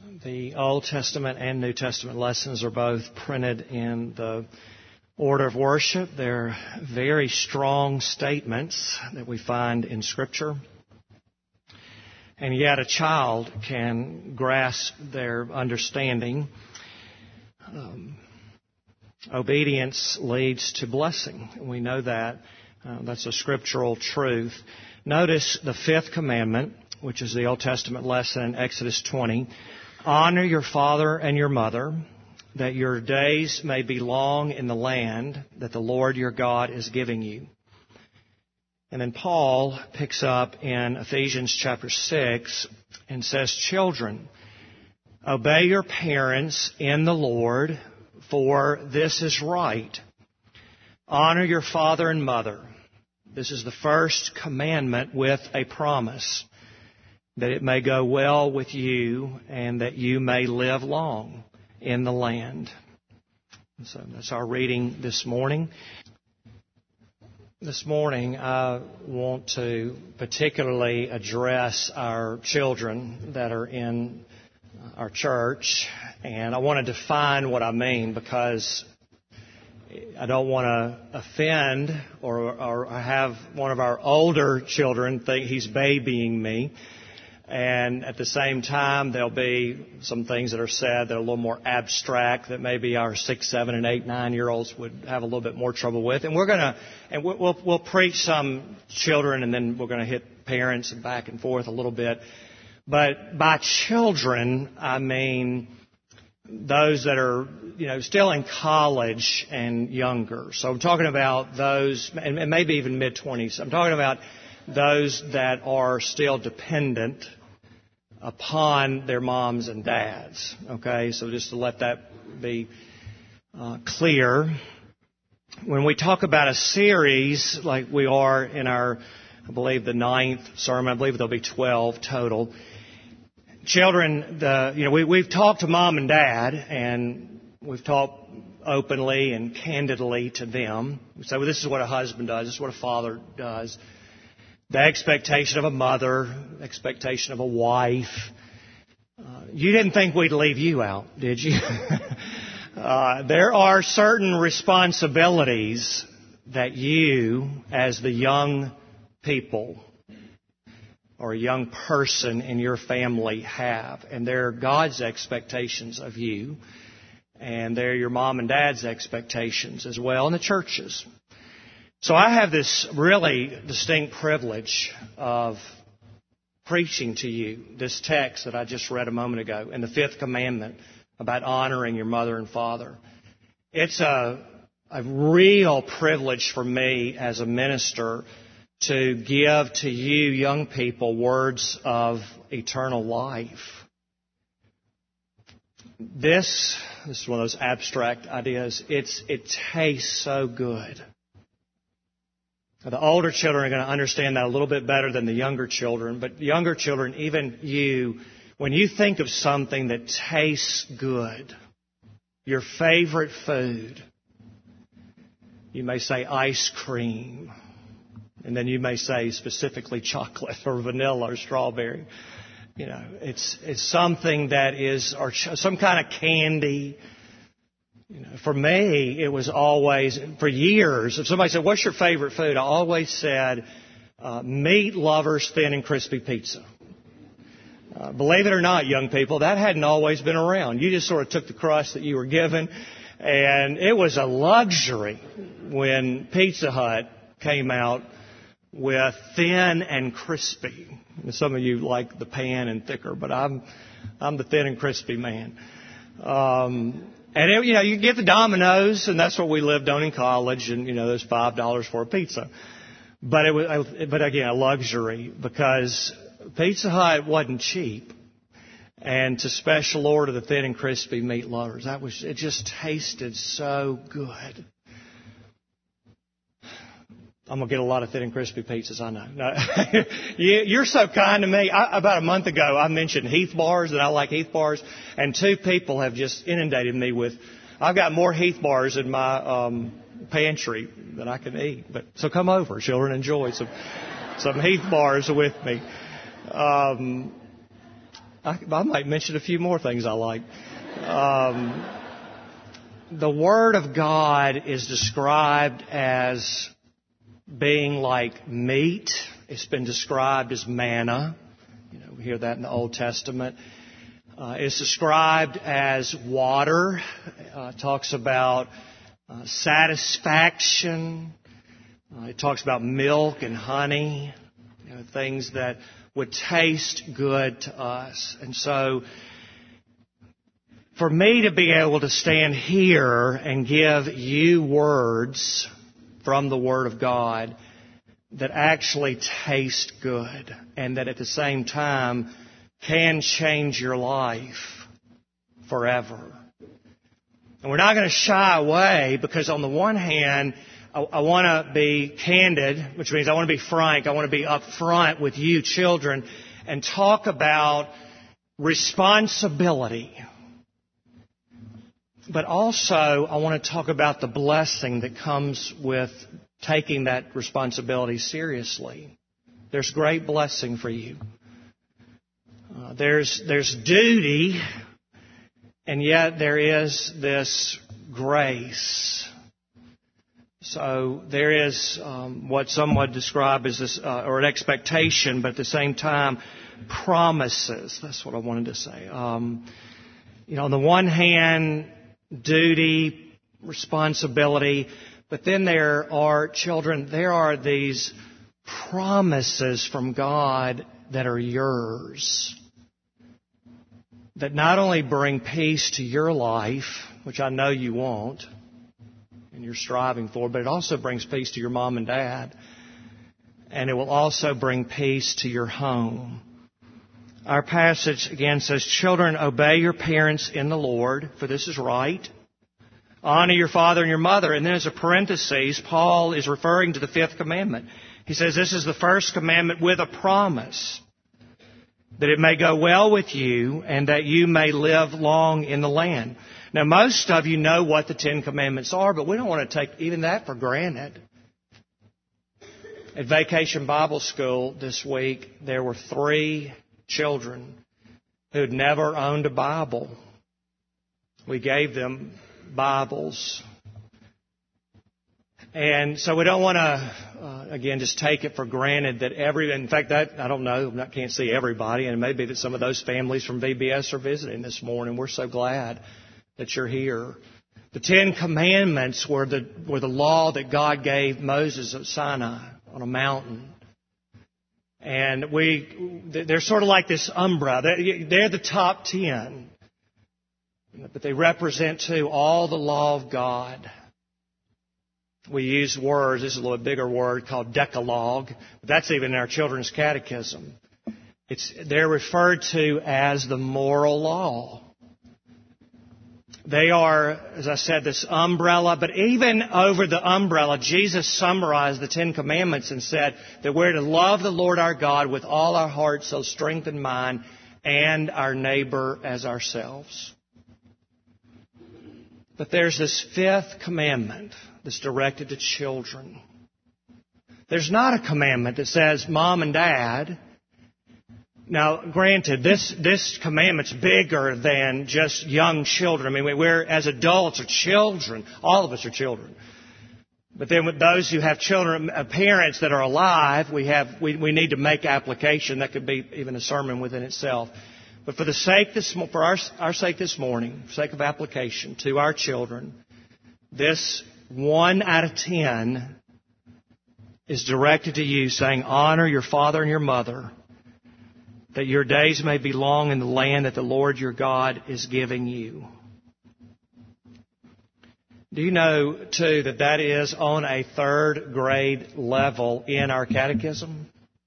The Old Testament and New Testament lessons are both printed in the order of worship. They're very strong statements that we find in Scripture. And yet a child can grasp their understanding. Obedience leads to blessing. We know that. That's a scriptural truth. Notice the fifth commandment, which is the Old Testament lesson in Exodus 20. Honor your father and your mother, that your days may be long in the land that the Lord your God is giving you. And then Paul picks up in Ephesians chapter 6 and says, Children, obey your parents in the Lord, for this is right. Honor your father and mother. This is the first commandment with a promise, that it may go well with you and that you may live long in the land. So that's our reading this morning. This morning I want to particularly address our children that are in our church, and I want to define what I mean, because I don't want to offend or have one of our older children think he's babying me. And at the same time, there'll be some things that are said that are a little more abstract that maybe our 6, 7, and 8, 9-year-olds would have a little bit more trouble with. And we'll preach some children, and then we're going to hit parents and back and forth a little bit. But by children, I mean those that are, still in college and younger. So I'm talking about those, and maybe even mid-20s. I'm talking about those that are still dependent upon their moms and dads. Okay, so just to let that be clear. When we talk about a series like we are in our, I believe, the 9th sermon, I believe there'll be 12 total. Children, we've talked to mom and dad, and we've talked openly and candidly to them. We say, well, this is what a husband does, this is what a father does. The expectation of a mother, expectation of a wife. You didn't think we'd leave you out, did you? There are certain responsibilities that you, as the young people or a young person in your family, have. And they're God's expectations of you. And they're your mom and dad's expectations as well, and the church's. So I have this really distinct privilege of preaching to you this text that I just read a moment ago in the fifth commandment about honoring your mother and father. It's a real privilege for me as a minister to give to you young people words of eternal life. This is one of those abstract ideas. It tastes so good. The older children are going to understand that a little bit better than the younger children. But younger children, even you, when you think of something that tastes good, your favorite food, you may say ice cream. And then you may say specifically chocolate or vanilla or strawberry. It's something that is, or some kind of candy. For me, it was always, for years, if somebody said, what's your favorite food? I always said, meat lovers thin and crispy pizza. Believe it or not, young people, that hadn't always been around. You just sort of took the crust that you were given, and it was a luxury when Pizza Hut came out with thin and crispy. And some of you like the pan and thicker, but I'm the thin and crispy man. And you get the Domino's, and that's what we lived on in college, and there's $5 for a pizza. But again, a luxury, because Pizza Hut wasn't cheap. And to special order the thin and crispy meat lovers, it just tasted so good. I'm going to get a lot of thin and crispy pizzas, I know. No. You're so kind to me. About a month ago, I mentioned Heath bars, that I like Heath bars, and 2 people have just inundated me with, I've got more Heath bars in my pantry than I can eat. So come over, children, enjoy some Heath bars with me. I might mention a few more things I like. The Word of God is described as being like meat. It's been described as manna. We hear that in the Old Testament. It's described as water. It talks about satisfaction. It talks about milk and honey, things that would taste good to us. And so, for me to be able to stand here and give you words from the Word of God that actually taste good and that at the same time can change your life forever. And we're not going to shy away because on the one hand, I want to be candid, which means I want to be frank. I want to be upfront with you children and talk about responsibility. But also, I want to talk about the blessing that comes with taking that responsibility seriously. There's great blessing for you. There's duty, and yet there is this grace. So there is what some would describe as this, or an expectation, but at the same time, promises. That's what I wanted to say. On the one hand, duty, responsibility, but then there are these promises from God that are yours, that not only bring peace to your life, which I know you want, and you're striving for, but it also brings peace to your mom and dad, and it will also bring peace to your home. Our passage again says, "Children, obey your parents in the Lord, for this is right. Honor your father and your mother." And then as a parenthesis, Paul is referring to the fifth commandment. He says, "This is the first commandment with a promise, that it may go well with you and that you may live long in the land." Now, most of you know what the Ten Commandments are, but we don't want to take even that for granted. At Vacation Bible School this week, there were 3 children who had never owned a Bible. We gave them Bibles. And so we don't want to, again, just take it for granted that in fact, that, I don't know, I can't see everybody, and it may be that some of those families from VBS are visiting this morning. We're so glad that you're here. The 10 Commandments were the law that God gave Moses at Sinai on a mountain. And they're sort of like this umbrella. They're the top 10. But they represent, too, all the law of God. We use words, this is a little bigger word called Decalogue. That's even in our children's catechism. They're referred to as the moral law. They are, as I said, this umbrella, but even over the umbrella, Jesus summarized the 10 Commandments and said that we're to love the Lord our God with all our heart, soul, strength, and mind, and our neighbor as ourselves. But there's this fifth commandment that's directed to children. There's not a commandment that says, Mom and Dad. Now, granted, this commandment's bigger than just young children. I mean, we're, as adults, are children. All of us are children. But then with those who have children, parents that are alive, we need to make application. That could be even a sermon within itself. But for our sake this morning, for sake of application to our children, this 1 out of 10 is directed to you, saying, honor your father and your mother, that your days may be long in the land that the Lord your God is giving you. Do you know, too, that is on a 3rd grade level in our catechism?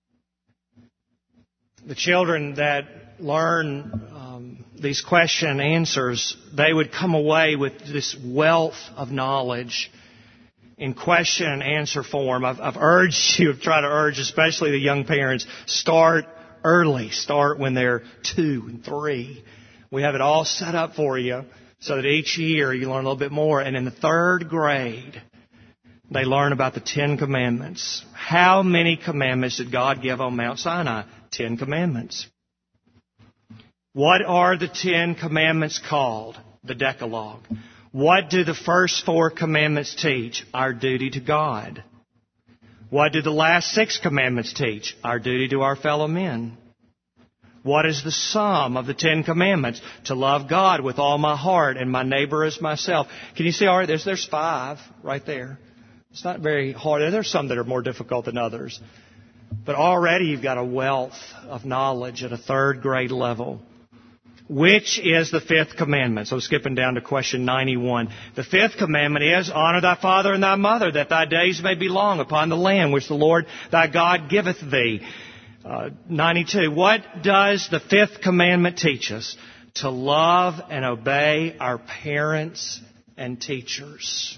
The children that learn these question and answers, they would come away with this wealth of knowledge in question and answer form. I've tried to urge, especially the young parents, start early. Start when they're 2 and 3. We have it all set up for you so that each year you learn a little bit more. And in the 3rd grade, they learn about the 10 Commandments. How many commandments did God give on Mount Sinai? 10 Commandments. What are the 10 Commandments called? The Decalogue. What do the first 4 commandments teach? Our duty to God. What do the last 6 commandments teach? Our duty to our fellow men. What is the sum of the 10 commandments? To love God with all my heart and my neighbor as myself. Can you see, all right, there's 5 right there. It's not very hard. There's some that are more difficult than others. But already you've got a wealth of knowledge at a 3rd grade level. Which is the 5th commandment? So skipping down to question 91. The 5th commandment is, honor thy father and thy mother, that thy days may be long upon the land which the Lord thy God giveth thee. 92. What does the 5th commandment teach us? To love and obey our parents and teachers.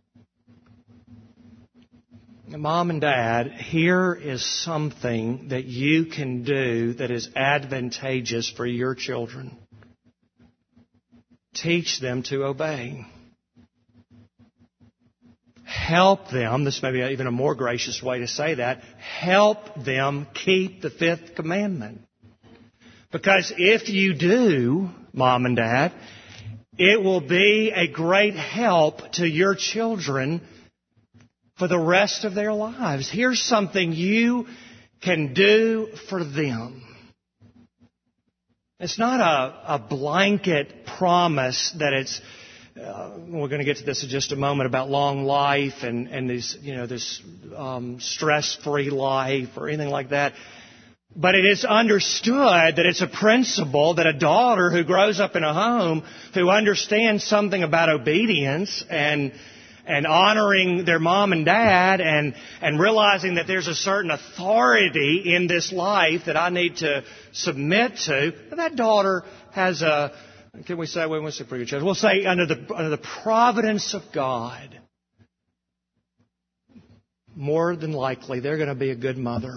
Mom and Dad, here is something that you can do that is advantageous for your children. Teach them to obey. Help them, this may be even a more gracious way to say that, help them keep the 5th commandment. Because if you do, Mom and Dad, it will be a great help to your children for the rest of their lives. Here's something you can do for them. It's not a blanket promise that it's, we're going to get to this in just a moment about long life and this, this stress-free life or anything like that. But it is understood that it's a principle that a daughter who grows up in a home who understands something about obedience and honoring their mom and dad and realizing that there's a certain authority in this life that I need to submit to, that daughter has a, can we say, we'll say pretty good, we'll say under the providence of God, more than likely they're going to be a good mother.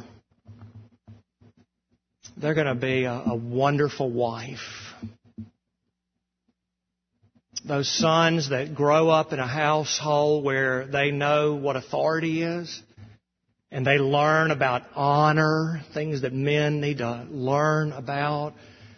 They're going to be a wonderful wife. Those sons that grow up in a household where they know what authority is and they learn about honor, things that men need to learn about,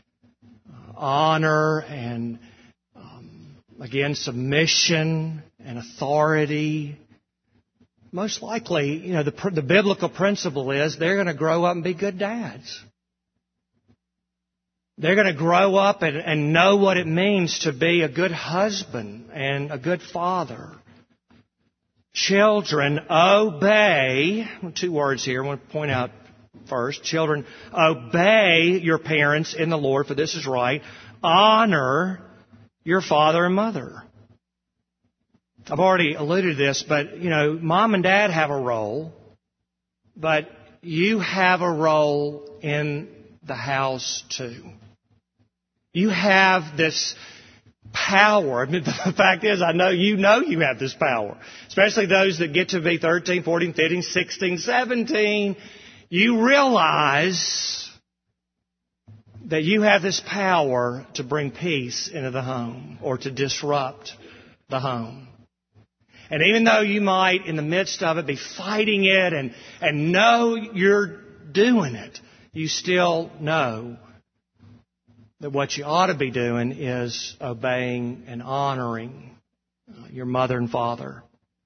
honor and, again, submission and authority. Most likely, the biblical principle is they're going to grow up and be good dads. They're going to grow up and know what it means to be a good husband and a good father. Children, obey. 2 words here I want to point out first. Children, obey your parents in the Lord, for this is right. Honor your father and mother. I've already alluded to this, but, mom and dad have a role, but you have a role in the house too. You have this power. I mean, the fact is, I know you have this power. Especially those that get to be 13, 14, 15, 16, 17. You realize that you have this power to bring peace into the home or to disrupt the home. And even though you might, in the midst of it, be fighting it and know you're doing it, you still know that what you ought to be doing is obeying and honoring your mother and father.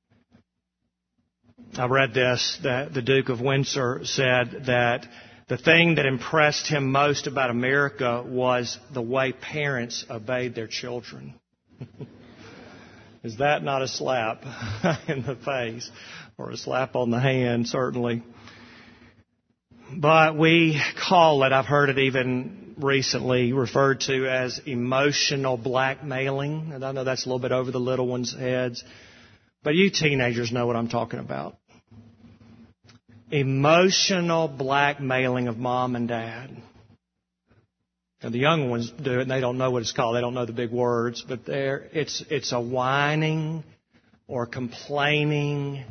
I read this, that the Duke of Windsor said that the thing that impressed him most about America was the way parents obeyed their children. Is that not a slap in the face or a slap on the hand, certainly? But we call it, I've heard it even recently referred to as emotional blackmailing. And I know that's a little bit over the little ones' heads. But you teenagers know what I'm talking about. Emotional blackmailing of mom and dad. And the young ones do it and they don't know what it's called. They don't know the big words. But it's a whining or complaining.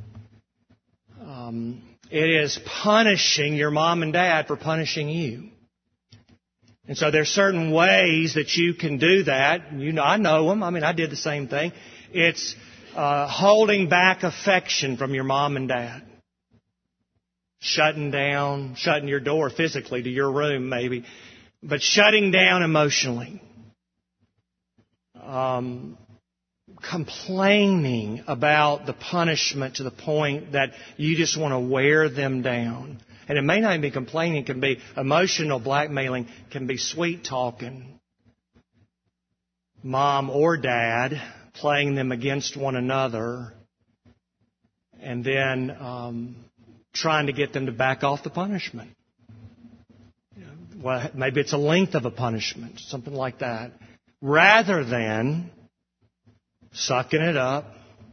It is punishing your mom and dad for punishing you. And so there's certain ways that you can do that. I know them. I mean, I did the same thing. It's holding back affection from your mom and dad. Shutting your door physically to your room maybe. but shutting down emotionally, complaining about the punishment to the point that you just want to wear them down. And it may not even be complaining. It can be emotional blackmailing. It can be sweet talking. Mom or dad playing them against one another. And then trying to get them to back off the punishment. Well, maybe it's a length of a punishment. Something like that. Rather than sucking it up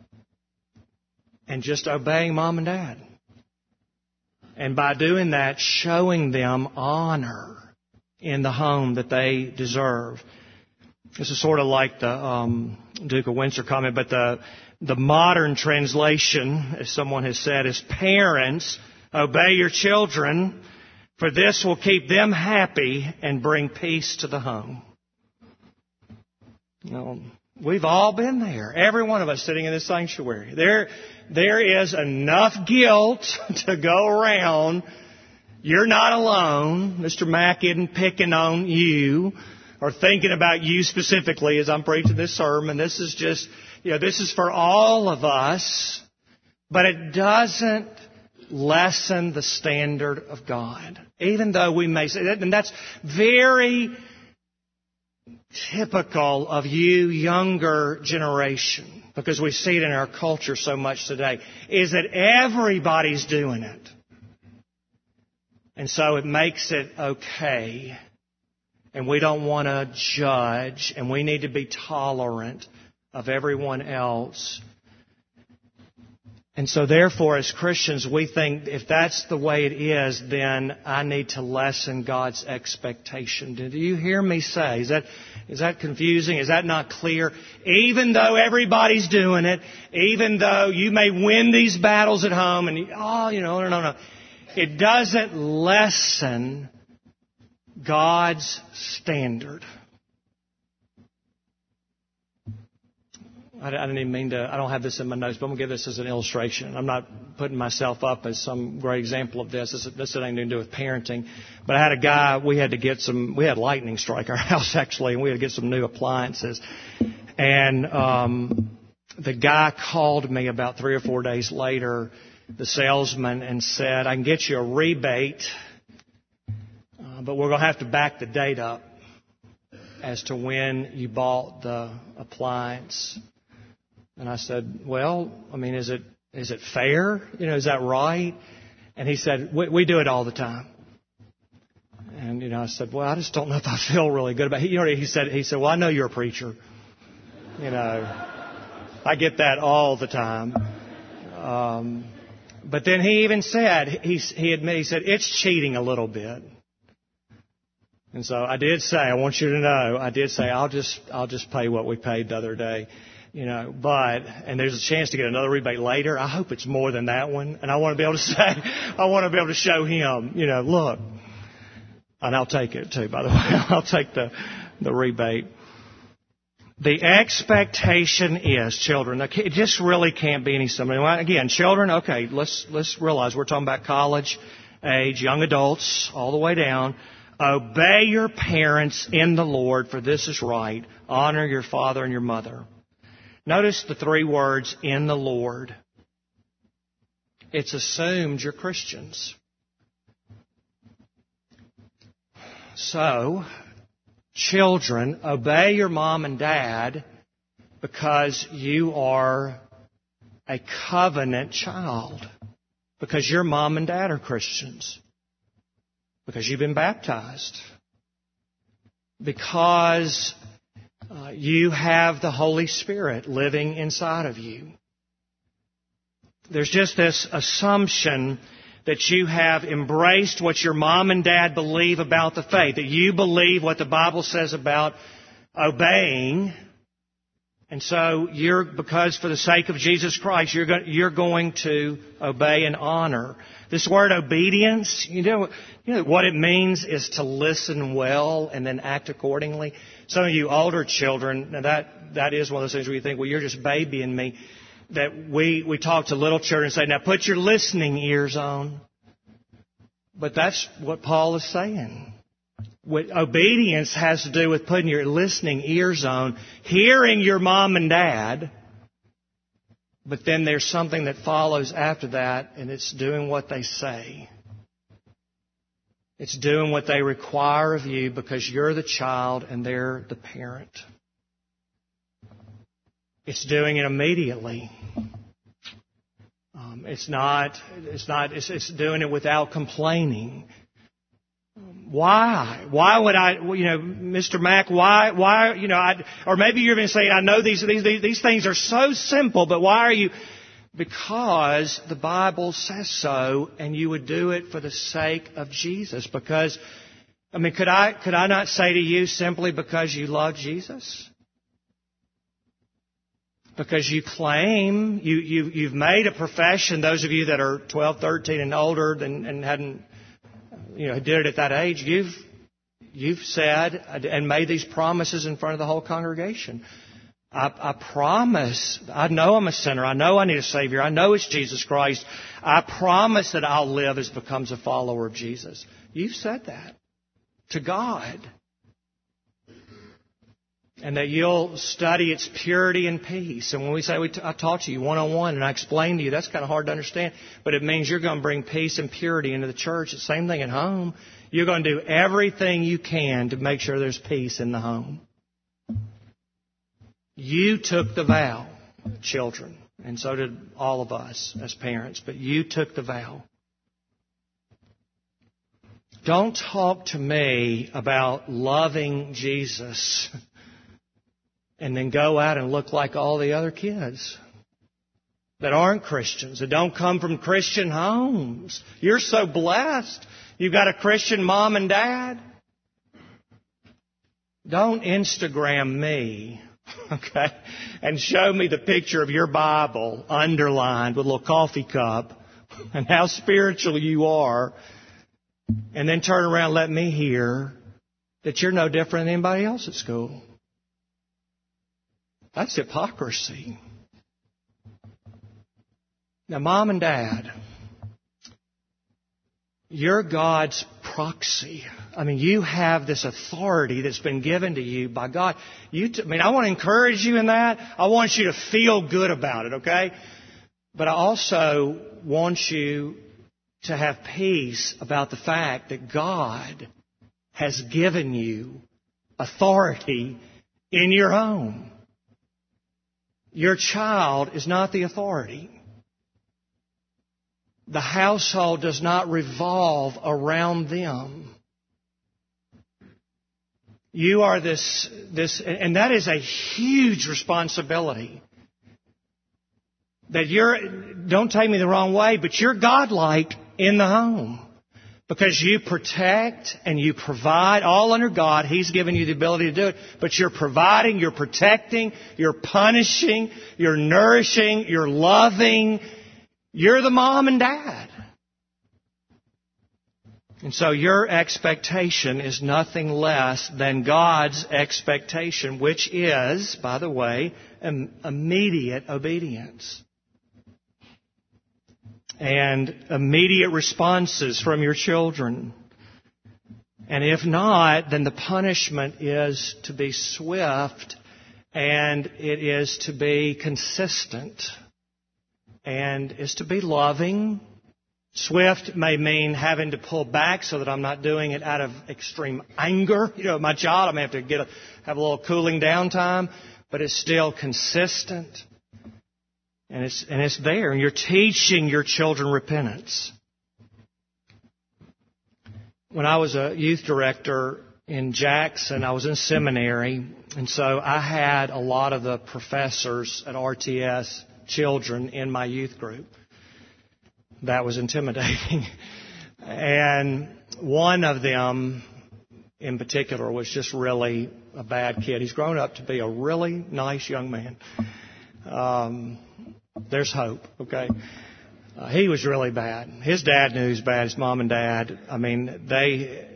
and just obeying mom and dad. And by doing that, showing them honor in the home that they deserve. This is sort of like the Duke of Windsor comment, but the modern translation, as someone has said, is parents, obey your children, for this will keep them happy and bring peace to the home. You know, we've all been there. Every one of us sitting in this sanctuary. There is enough guilt to go around. You're not alone. Mr. Mack isn't picking on you or thinking about you specifically as I'm preaching this sermon. This is just, this is for all of us. But it doesn't lessen the standard of God. Even though we may say that, and that's very typical of you younger generation, because we see it in our culture so much today, is that everybody's doing it. And so it makes it okay. And we don't want to judge, and we need to be tolerant of everyone else. And so therefore, as Christians, we think if that's the way it is, then I need to lessen God's expectation. Do you hear me say? Is that confusing? Is that not clear? Even though everybody's doing it, even though you may win these battles at home, and no. It doesn't lessen God's standard. I didn't even mean to, I don't have this in my notes, but I'm going to give this as an illustration. I'm not putting myself up as some great example of this. This had nothing to do with parenting. But I had a guy, we had lightning strike our house actually, and we had to get some new appliances. And the guy called me about 3 or 4 days later, the salesman, and said, I can get you a rebate, but we're going to have to back the date up as to when you bought the appliance. And I said, well, I mean, is it fair? Is that right? And he said, we do it all the time. And, I said, well, I just don't know if I feel really good about it. He said, well, I know you're a preacher. I get that all the time. But then he even said, he said, it's cheating a little bit. And so I did say, I want you to know, I'll just pay what we paid the other day. And there's a chance to get another rebate later. I hope it's more than that one. And I want to be able to say, I want to be able to show him, look. And I'll take it too, by the way. I'll take the rebate. The expectation is, children, it just really can't be any somebody. Again, children, okay, let's realize we're talking about college age, young adults, all the way down. Obey your parents in the Lord, for this is right. Honor your father and your mother. Notice the 3 words, in the Lord. It's assumed you're Christians. So, children, obey your mom and dad because you are a covenant child. Because your mom and dad are Christians. Because you've been baptized. Because you have the Holy Spirit living inside of you. There's just this assumption that you have embraced what your mom and dad believe about the faith, that you believe what the Bible says about obeying. And so because for the sake of Jesus Christ, you're going to obey and honor. This word obedience, you know what it means is to listen well and then act accordingly. Some of you older children, now that is one of those things where you think, well, you're just babying me. That we talk to little children and say, now put your listening ears on. But that's what Paul is saying. What obedience has to do with putting your listening ears on, hearing your mom and dad, but then there's something that follows after that, and it's doing what they say. It's doing what they require of you because you're the child and they're the parent. It's doing it immediately. It's doing it without complaining. Why? Why would I, Mr. Mack, why, or maybe you're going to say, I know these things are so simple, but why are you? Because the Bible says so, and you would do it for the sake of Jesus. Because, could I not say to you simply because you love Jesus? Because you claim, you've made a profession, those of you that are 12, 13 and older and hadn't, did it at that age, you've said and made these promises in front of the whole congregation. I promise, I know I'm a sinner, I know I need a Savior, I know it's Jesus Christ. I promise that I'll live as becomes a follower of Jesus. You've said that to God. And that you'll study its purity and peace. And when we say, I taught to you one-on-one and I explained to you, that's kind of hard to understand. But it means you're going to bring peace and purity into the church. It's the same thing at home. You're going to do everything you can to make sure there's peace in the home. You took the vow, children, and so did all of us as parents, but you took the vow. Don't talk to me about loving Jesus and then go out and look like all the other kids that aren't Christians, that don't come from Christian homes. You're so blessed. You've got a Christian mom and dad. Don't Instagram me, okay, and show me the picture of your Bible underlined with a little coffee cup and how spiritual you are, and then turn around and let me hear that you're no different than anybody else at school. That's hypocrisy. Now, Mom and Dad, you're God's proxy. You have this authority that's been given to you by God. I want to encourage you in that. I want you to feel good about it, okay? But I also want you to have peace about the fact that God has given you authority in your home. Your child is not the authority. The household does not revolve around them. You are this, and that is a huge responsibility. Don't take me the wrong way, but you're godlike in the home. Because you protect and you provide all under God. He's given you the ability to do it. But you're providing, you're protecting, you're punishing, you're nourishing, you're loving. You're the mom and dad. And so your expectation is nothing less than God's expectation, which is, by the way, immediate obedience. And immediate responses from your children. And if not, then the punishment is to be swift and it is to be consistent and is to be loving. Swift may mean having to pull back so that I'm not doing it out of extreme anger. My child, I'm going to have to have a little cooling down time, but it's still consistent. And it's there. And you're teaching your children repentance. When I was a youth director in Jackson, I was in seminary. And so I had a lot of the professors at RTS children in my youth group. That was intimidating. And one of them in particular was just really a bad kid. He's grown up to be a really nice young man. There's hope, okay? He was really bad. His dad knew he was bad. His mom and dad, they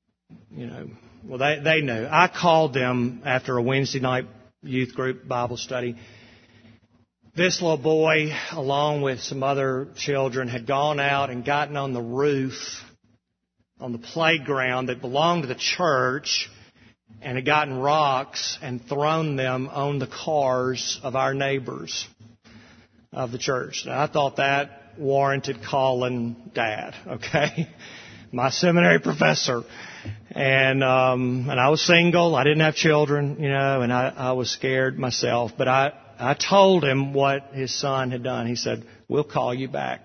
knew. I called them after a Wednesday night youth group Bible study. This little boy, along with some other children, had gone out and gotten on the roof on the playground that belonged to the church and had gotten rocks and thrown them on the cars of our neighbors of the church. Now, I thought that warranted calling Dad, okay? My seminary professor. And I was single. I didn't have children, and I was scared myself. But I told him what his son had done. He said, "We'll call you back."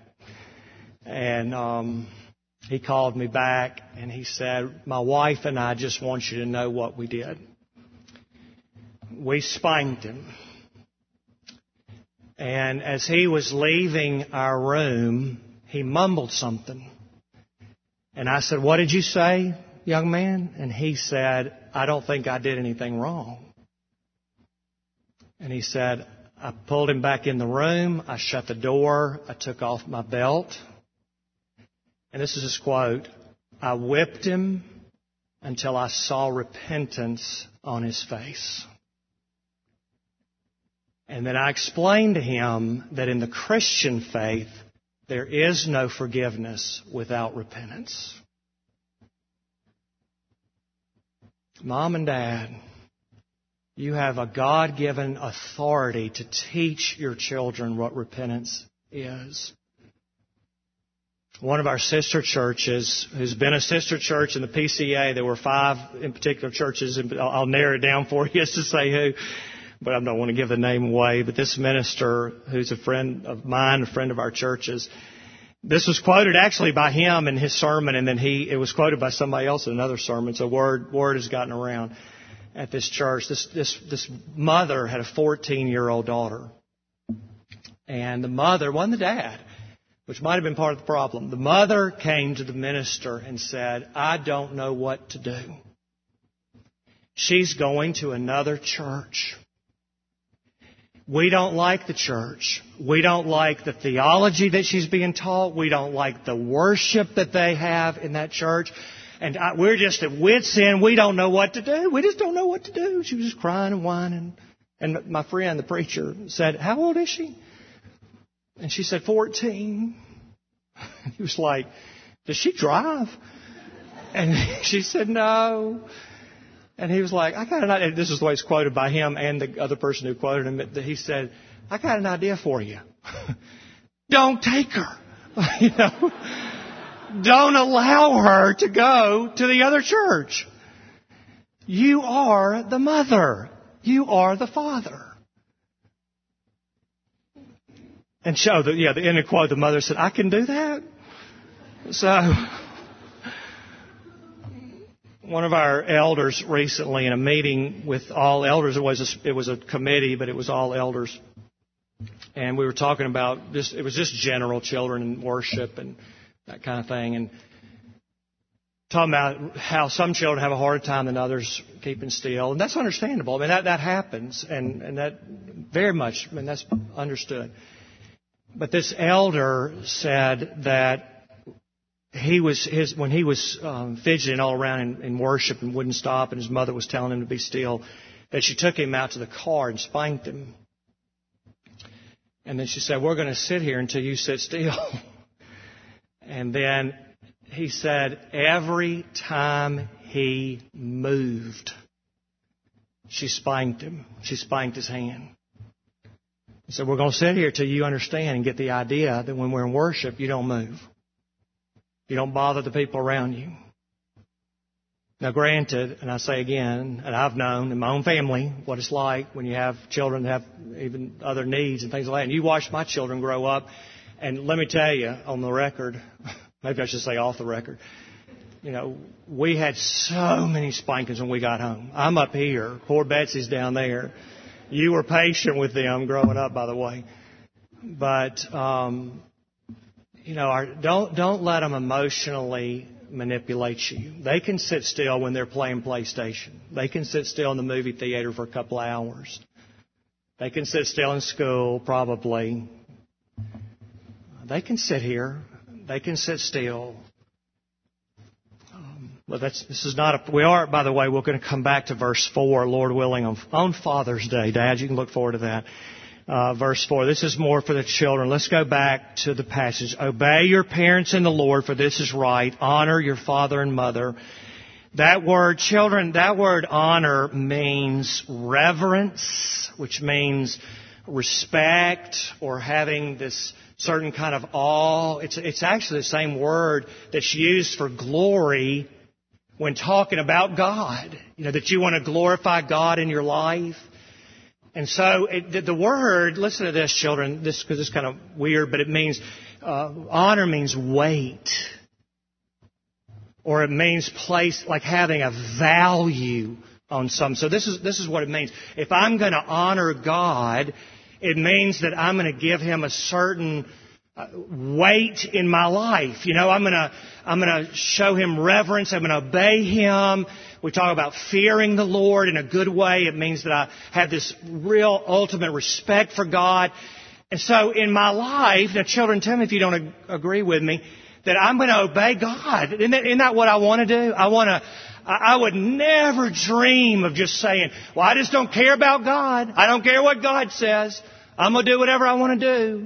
And he called me back, and he said, "My wife and I just want you to know what we did. We spanked him." And as he was leaving our room, he mumbled something. And I said, "What did you say, young man?" And he said, "I don't think I did anything wrong." And he said, "I pulled him back in the room. I shut the door. I took off my belt." And this is his quote, "I whipped him until I saw repentance on his face." And then I explained to him that in the Christian faith, there is no forgiveness without repentance. Mom and Dad, you have a God-given authority to teach your children what repentance is. One of our sister churches, who's been a sister church in the PCA, there were 5 in particular churches, and I'll narrow it down for you as to say who, but I don't want to give the name away. But this minister, who's a friend of mine, a friend of our church's, this was quoted actually by him in his sermon, and then it was quoted by somebody else in another sermon. So word has gotten around at this church. This mother had a 14-year-old daughter, and the mother wasn't the dad, which might have been part of the problem. The mother came to the minister and said, "I don't know what to do. She's going to another church. We don't like the church. We don't like the theology that she's being taught. We don't like the worship that they have in that church. And we're just at wit's end. We don't know what to do. We just don't know what to do." She was just crying and whining. And my friend, the preacher, said, "How old is she?" And she said, 14. He was like, "Does she drive?" And she said, "No." And he was like, "I got an idea." This is the way it's quoted by him and the other person who quoted him. He said, "I got an idea for you. Don't take her. Don't allow her to go to the other church. You are the mother. You are the father." And the end of quote, the mother said, "I can do that." So one of our elders recently in a meeting with all elders, it was a committee, but it was all elders. And we were talking about it was just general children and worship and that kind of thing. And talking about how some children have a harder time than others keeping still. And that's understandable. I mean, that happens. And that very much, that's understood. But this elder said that when he was fidgeting all around in worship and wouldn't stop, and his mother was telling him to be still, that she took him out to the car and spanked him. And then she said, "We're going to sit here until you sit still." And then he said every time he moved, she spanked him. She spanked his hand. He said, "We're going to sit here till you understand and get the idea that when we're in worship, you don't move. You don't bother the people around you." Now, granted, and I say again, and I've known in my own family what it's like when you have children that have even other needs and things like that. And you watch my children grow up, and let me tell you, on the record, maybe I should say off the record, we had so many spankings when we got home. I'm up here. Poor Betsy's down there. You were patient with them growing up, by the way. But, don't let them emotionally manipulate you. They can sit still when they're playing PlayStation. They can sit still in the movie theater for a couple of hours. They can sit still in school, probably. They can sit here. They can sit still. But we are, by the way, we're going to come back to verse 4, Lord willing, on Father's Day. Dad, you can look forward to that. verse 4. This is more for the children. Let's go back to the passage. Obey your parents in the Lord, for this is right. Honor your father and mother. That word, children, that word honor means reverence, which means respect or having this certain kind of awe. It's actually the same word that's used for glory when talking about God. You know, that you want to glorify God in your life. And so the word, listen to this, children, because it's kind of weird, but it means, honor means weight. Or it means place, like having a value on something. So this is what it means. If I'm going to honor God, it means that I'm going to give Him a certain weight in my life. You know, I'm going to show Him reverence. I'm going to obey Him. We talk about fearing the Lord in a good way. It means that I have this real ultimate respect for God. And so in my life, now children, tell me if you don't agree with me, that I'm going to obey God. Isn't that what I want to do? I would never dream of just saying, well, I just don't care about God. I don't care what God says. I'm going to do whatever I want to do.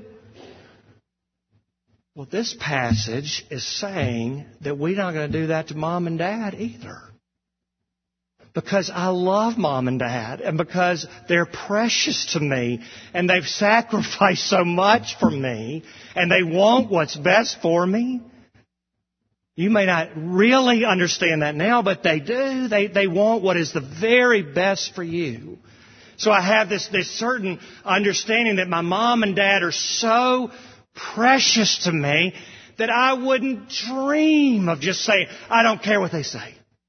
Well, this passage is saying that we're not going to do that to mom and dad either. Because I love mom and dad, and because they're precious to me, and they've sacrificed so much for me, and they want what's best for me. You may not really understand that now, but they do. They want what is the very best for you. So I have this certain understanding that my mom and dad are so precious to me that I wouldn't dream of just saying, I don't care what they say.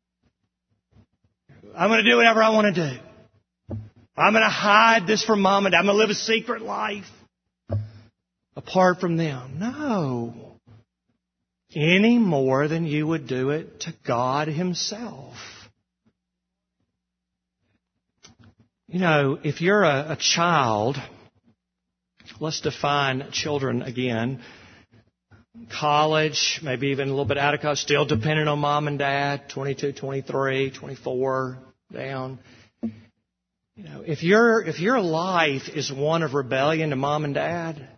I'm going to do whatever I want to do. I'm going to hide this from mom and dad. I'm going to live a secret life apart from them. No. Any more than you would do it to God Himself. You know, if you're a child, let's define children again. College, maybe even a little bit out of college, still dependent on mom and dad, 22, 23, 24, down. You know, if your life is one of rebellion to mom and dad,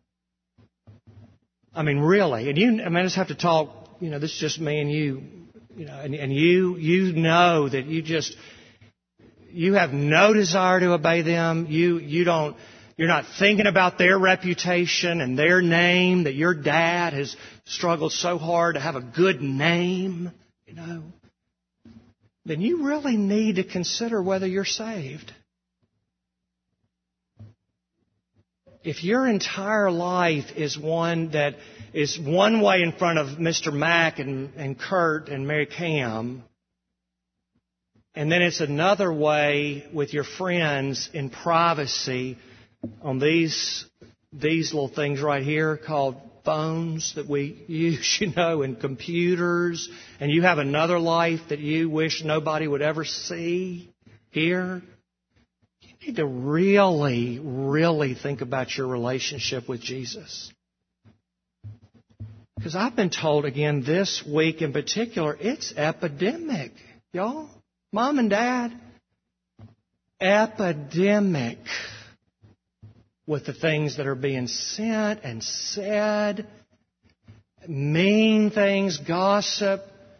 I mean, really, and I just have to talk, you know, this is just me and you, you know, and you know that you have no desire to obey them. You're not thinking about their reputation and their name, that your dad has struggled so hard to have a good name, you know. Then you really need to consider whether you're saved. If your entire life is one that is one way in front of Mr. Mack and Kurt and Mary Cam, and then it's another way with your friends in privacy on these little things right here called phones that we use, you know, and computers, and you have another life that you wish nobody would ever see, hear, you need to really, really think about your relationship with Jesus. Because I've been told again this week in particular, it's epidemic, y'all. Mom and Dad, epidemic with the things that are being sent and said, mean things, gossip.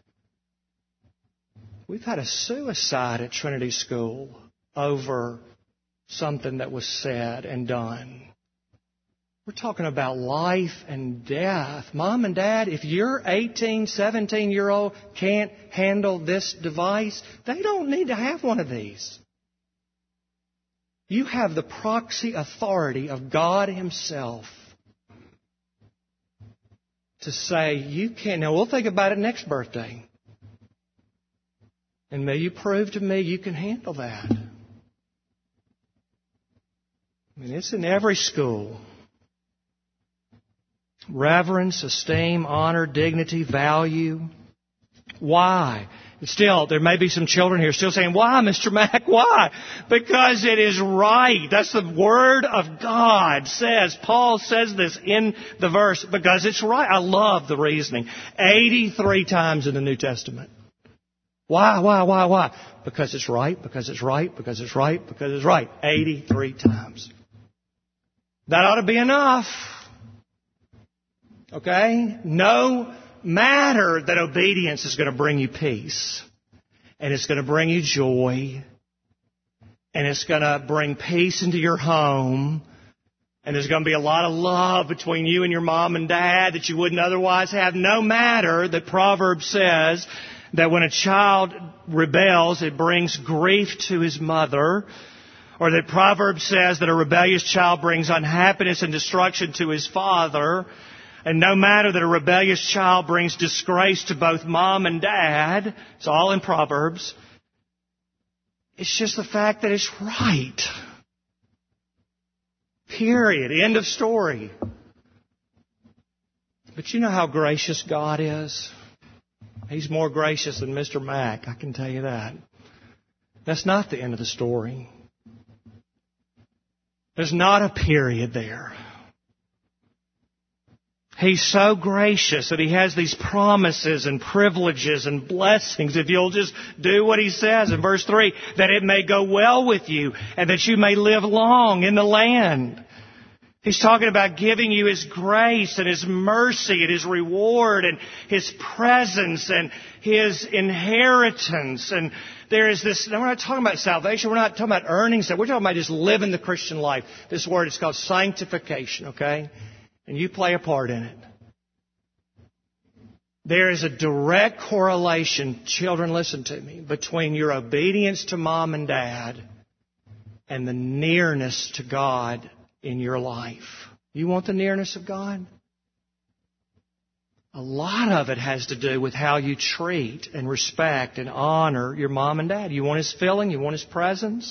We've had a suicide at Trinity School over something that was said and done. We're talking about life and death. Mom and Dad, if your 18, 17-year-old can't handle this device, they don't need to have one of these. You have the proxy authority of God Himself to say, you can't. Now, we'll think about it next birthday. And may you prove to me you can handle that. I mean, it's in every school. Reverence, esteem, honor, dignity, value. Why? Still, there may be some children here still saying, why, Mr. Mack, why? Because it is right. That's the Word of God says. Paul says this in the verse because it's right. I love the reasoning. 83 times in the New Testament. Why? Because it's right, because it's right, because it's right, because it's right. 83 times. That ought to be enough. Okay? No matter that obedience is going to bring you peace, and it's going to bring you joy, and it's going to bring peace into your home, and there's going to be a lot of love between you and your mom and dad that you wouldn't otherwise have. No matter that Proverbs says that when a child rebels, it brings grief to his mother, or that Proverbs says that a rebellious child brings unhappiness and destruction to his father, and no matter that a rebellious child brings disgrace to both mom and dad, it's all in Proverbs. It's just the fact that it's right. Period. End of story. But you know how gracious God is? He's more gracious than Mr. Mack, I can tell you that. That's not the end of the story. There's not a period there. He's so gracious that He has these promises and privileges and blessings if you'll just do what He says in verse 3, that it may go well with you and that you may live long in the land. He's talking about giving you His grace and His mercy and His reward and His presence and His inheritance. And there is this, we're not talking about salvation, we're not talking about earning stuff, we're talking about just living the Christian life. This word is called sanctification, okay? And you play a part in it. There is a direct correlation, children, listen to me, between your obedience to mom and dad and the nearness to God in your life. You want the nearness of God? A lot of it has to do with how you treat and respect and honor your mom and dad. You want His filling, you want His presence.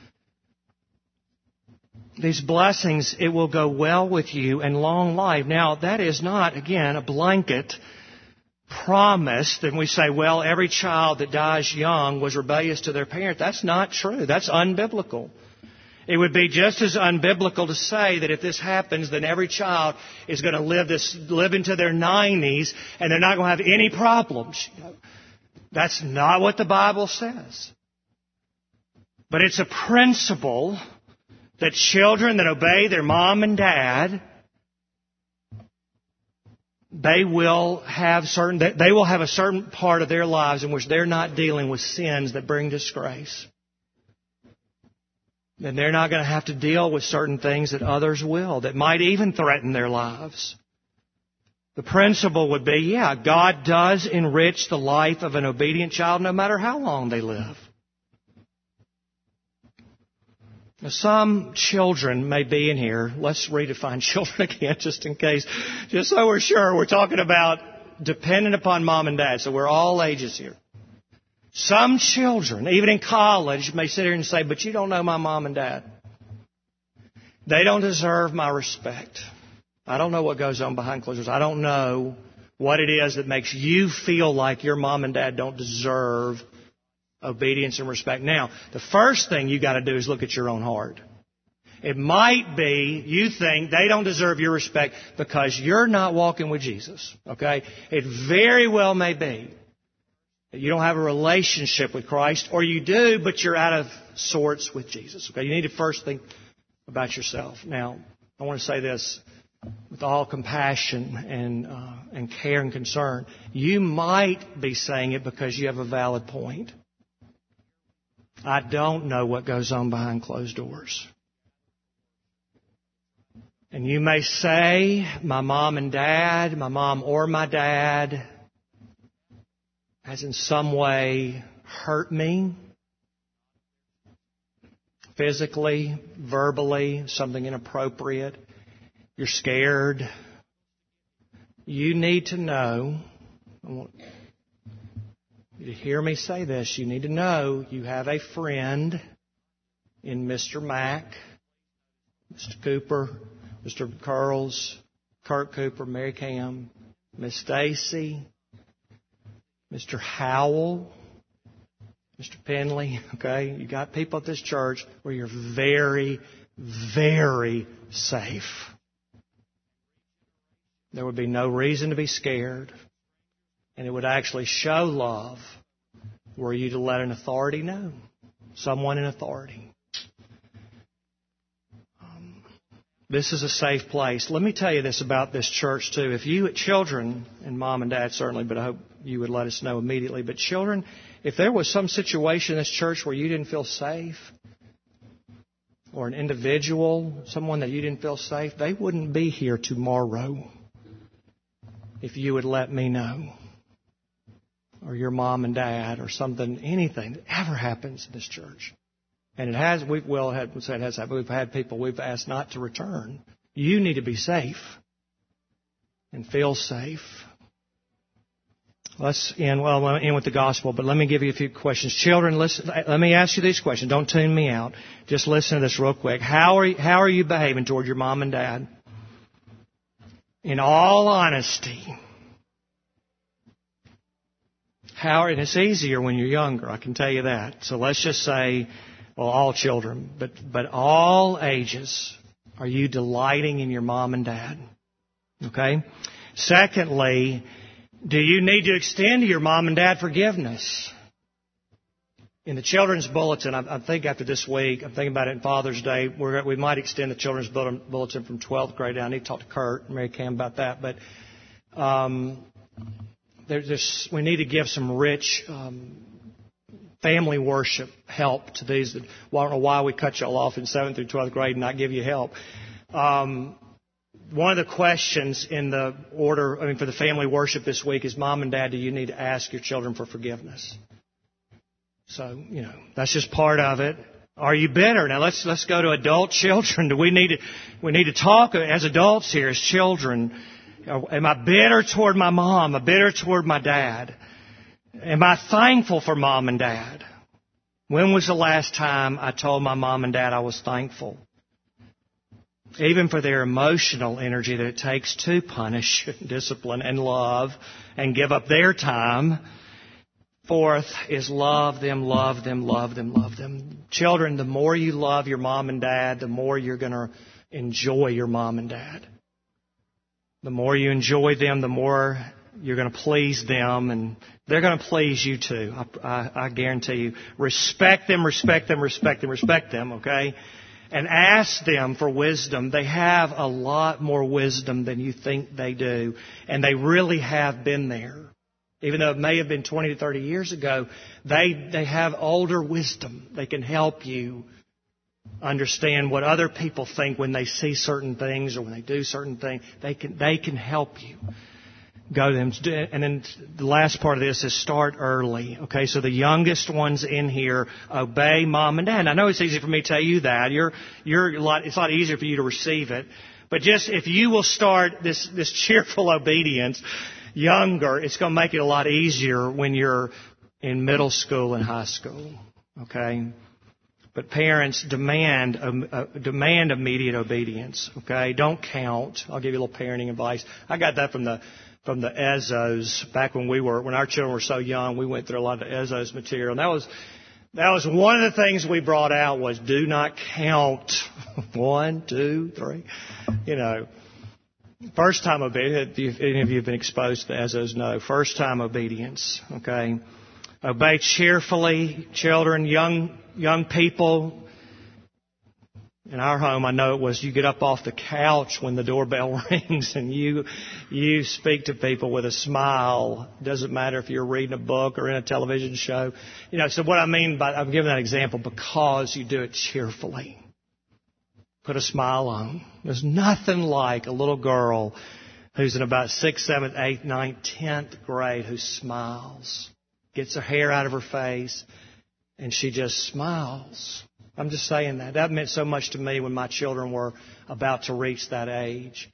These blessings, it will go well with you and long life. Now, that is not, again, a blanket promise that we say, well, every child that dies young was rebellious to their parent. That's not true. That's unbiblical. It would be just as unbiblical to say that if this happens, then every child is going to live into their 90s and they're not going to have any problems. That's not what the Bible says. But it's a principle that children that obey their mom and dad, they will have a certain part of their lives in which they're not dealing with sins that bring disgrace. And they're not going to have to deal with certain things that others will, that might even threaten their lives. The principle would be, God does enrich the life of an obedient child no matter how long they live. Now, some children may be in here. Let's redefine children again just in case. Just so we're sure, we're talking about dependent upon mom and dad. So we're all ages here. Some children, even in college, may sit here and say, but you don't know my mom and dad. They don't deserve my respect. I don't know what goes on behind closed doors. I don't know what it is that makes you feel like your mom and dad don't deserve obedience and respect. Now, the first thing you got to do is look at your own heart. It might be you think they don't deserve your respect because you're not walking with Jesus. Okay? It very well may be that you don't have a relationship with Christ, or you do, but you're out of sorts with Jesus. Okay? You need to first think about yourself. Now, I want to say this with all compassion and care and concern. You might be saying it because you have a valid point. I don't know what goes on behind closed doors. And you may say, my mom and dad, my mom or my dad, has in some way hurt me. Physically, verbally, something inappropriate. You're scared. You need to know, I want you to hear me say this, you need to know you have a friend in Mr. Mack, Mr. Cooper, Mr. Curls, Kurt Cooper, Mary Cam, Miss Stacy, Mr. Howell, Mr. Penley, okay? You got people at this church where you're very, very safe. There would be no reason to be scared. And it would actually show love were you to let an authority know. Someone in authority. This is a safe place. Let me tell you this about this church, too. If you, children, and mom and dad certainly, but I hope you would let us know immediately, but children, if there was some situation in this church where you didn't feel safe, or an individual, someone that you didn't feel safe, they wouldn't be here tomorrow if you would let me know. Or your mom and dad, or something, anything that ever happens in this church. And it has, we've had people we've asked not to return. You need to be safe and feel safe. Let's end with the gospel, but let me give you a few questions. Children, listen, let me ask you these questions. Don't tune me out. Just listen to this real quick. How are you behaving toward your mom and dad? In all honesty. And it's easier when you're younger, I can tell you that. So let's just say, well, all children, but all ages, are you delighting in your mom and dad? Okay? Secondly, do you need to extend to your mom and dad forgiveness? In the children's bulletin, I think after this week, I'm thinking about it in Father's Day, we might extend the children's bulletin from 12th grade down. I need to talk to Kurt and Mary Cam about that. But we need to give some rich family worship help to these. Well, I don't know why we cut you all off in 7th through 12th grade and not give you help. One of the questions in the order, for the family worship this week is, Mom and Dad, do you need to ask your children for forgiveness? So, that's just part of it. Are you bitter? Now let's go to adult children. We need to talk as adults here, as children. Am I bitter toward my mom? Am I bitter toward my dad? Am I thankful for mom and dad? When was the last time I told my mom and dad I was thankful? Even for their emotional energy that it takes to punish, discipline, and love, and give up their time. Fourth is love them, love them, love them, love them. Children, the more you love your mom and dad, the more you're going to enjoy your mom and dad. The more you enjoy them, the more you're going to please them, and they're going to please you too. I guarantee you. Respect them, respect them, respect them, respect them, okay? And ask them for wisdom. They have a lot more wisdom than you think they do. And they really have been there. Even though it may have been 20 to 30 years ago, they have older wisdom. They can help you understand what other people think when they see certain things or when they do certain things. They can help you. Go to them. And then the last part of this is start early. Okay, so the youngest ones in here, obey mom and dad. I know it's easy for me to tell you that. It's a lot easier for you to receive it. But just if you will start this cheerful obedience younger, it's going to make it a lot easier when you're in middle school and high school. Okay? But parents demand immediate obedience. Okay? Don't count. I'll give you a little parenting advice. I got that from the Ezzos back when our children were so young. We went through a lot of the Ezzos material. And that was one of the things we brought out was do not count 1, 2, 3. First time obedience. If any of you have been exposed to the Ezzos, know. First time obedience. Okay. Obey cheerfully, children, young people. In our home, I know it was you get up off the couch when the doorbell rings and you speak to people with a smile. It doesn't matter if you're reading a book or in a television show. So what I mean by, I'm giving that example because you do it cheerfully. Put a smile on. There's nothing like a little girl who's in about 6th, 7th, 8th, 9th, 10th grade who smiles, gets her hair out of her face, and she just smiles. I'm just saying that. That meant so much to me when my children were about to reach that age.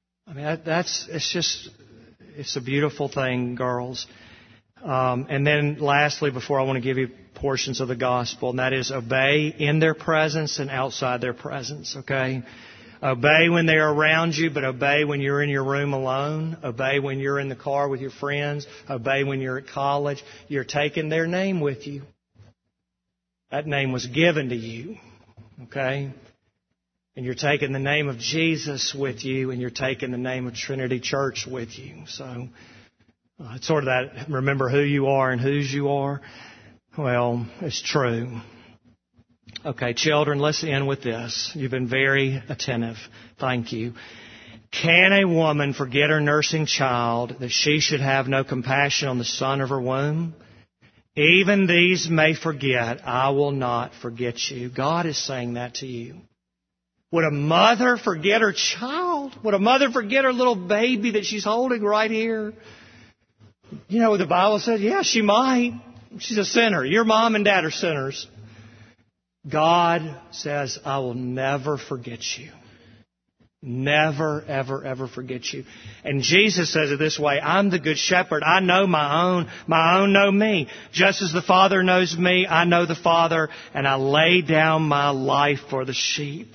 It's a beautiful thing, girls. And then lastly, before I want to give you portions of the gospel, and that is obey in their presence and outside their presence, okay? Obey when they're around you, but obey when you're in your room alone. Obey when you're in the car with your friends. Obey when you're at college. You're taking their name with you. That name was given to you, okay? And you're taking the name of Jesus with you, and you're taking the name of Trinity Church with you. So it's sort of that, remember who you are and whose you are. Well, it's true. Okay, children, let's end with this. You've been very attentive. Thank you. Can a woman forget her nursing child that she should have no compassion on the son of her womb? Even these may forget. I will not forget you. God is saying that to you. Would a mother forget her child? Would a mother forget her little baby that she's holding right here? You know what the Bible says? Yeah, she might. She's a sinner. Your mom and dad are sinners. God says, I will never forget you. Never, ever, ever forget you. And Jesus says it this way, I'm the good shepherd. I know my own know me. Just as the Father knows me, I know the Father, and I lay down my life for the sheep.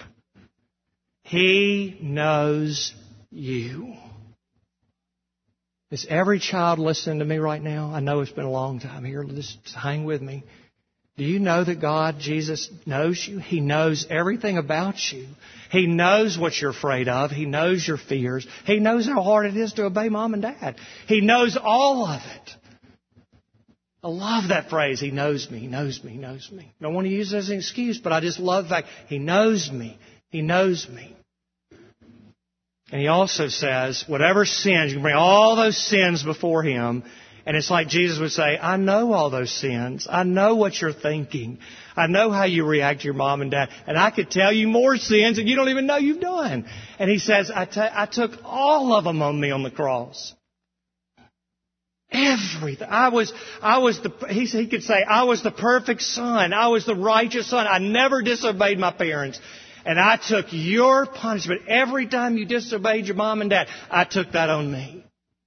He knows you. Is every child listening to me right now? I know it's been a long time here. Just hang with me. Do you know that God, Jesus, knows you? He knows everything about you. He knows what you're afraid of. He knows your fears. He knows how hard it is to obey mom and dad. He knows all of it. I love that phrase, He knows me, He knows me, He knows me. I don't want to use it as an excuse, but I just love the fact He knows me. He knows me. And He also says, whatever sins, you can bring all those sins before Him. And it's like Jesus would say, I know all those sins. I know what you're thinking. I know how you react to your mom and dad. And I could tell you more sins that you don't even know you've done. And He says, I took all of them on me on the cross. Everything. He could say, I was the perfect son. I was the righteous son. I never disobeyed my parents. And I took your punishment. Every time you disobeyed your mom and dad, I took that on me.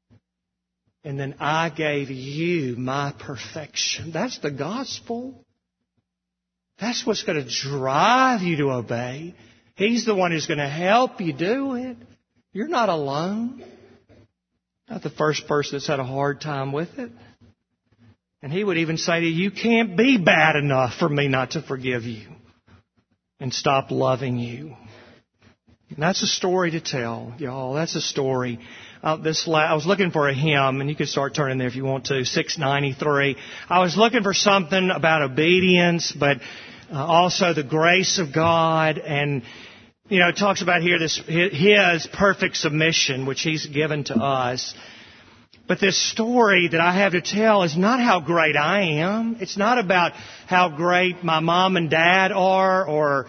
And then I gave you my perfection. That's the gospel. That's what's going to drive you to obey. He's the one who's going to help you do it. You're not alone. Not the first person that's had a hard time with it. And He would even say to you, you can't be bad enough for me not to forgive you and stop loving you. And that's a story to tell, y'all. That's a story. I was looking for a hymn, and you can start turning there if you want to, 693. I was looking for something about obedience, but also the grace of God. And, it talks about here His perfect submission, which He's given to us. But this story that I have to tell is not how great I am. It's not about how great my mom and dad are, or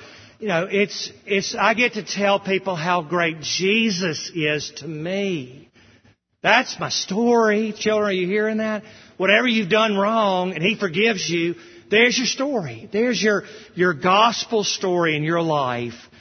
I get to tell people how great Jesus is to me. That's my story. Children, are you hearing that? Whatever you've done wrong and He forgives you, there's your story. There's your gospel story in your life.